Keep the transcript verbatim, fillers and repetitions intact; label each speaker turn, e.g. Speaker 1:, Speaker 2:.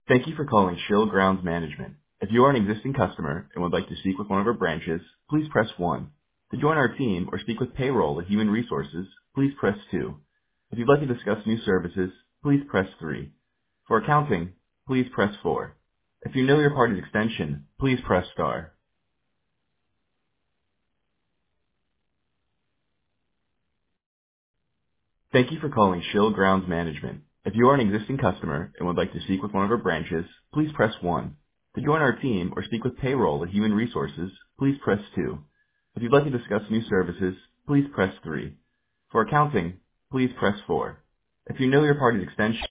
Speaker 1: Thank you for calling Shill Grounds Management. If you are an existing customer and would like to speak with one of our branches, please press one. To join our team or speak with payroll or human resources, please press two. If you'd like to discuss new services, please press three. For accounting, please press four. If you know your party's extension, please press star. Thank you for calling Shill Grounds Management. If you are an existing customer and would like to speak with one of our branches, please press one. To join our team or speak with payroll or human resources, please press two. If you'd like to discuss new services, please press three. For accounting, please press four. If you know your party's extension,